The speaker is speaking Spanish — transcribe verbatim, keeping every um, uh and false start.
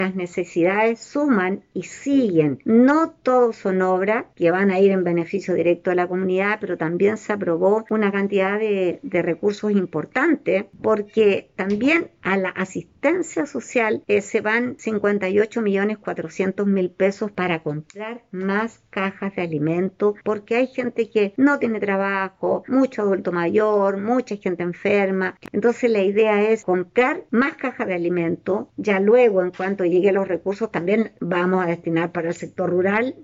Las necesidades suman y siguen. No todos son obras que van a ir en beneficio directo de la comunidad, pero también se aprobó una cantidad de, de recursos importantes porque también a la asistencia social eh, se van cincuenta y ocho millones cuatrocientos mil pesos para comprar más cajas de alimentos, porque hay gente que no tiene trabajo, mucho adulto mayor, mucha gente enferma. Entonces la idea es comprar más cajas de alimentos. Ya luego, en cuanto lleguen los recursos, también vamos a destinar para el sector rural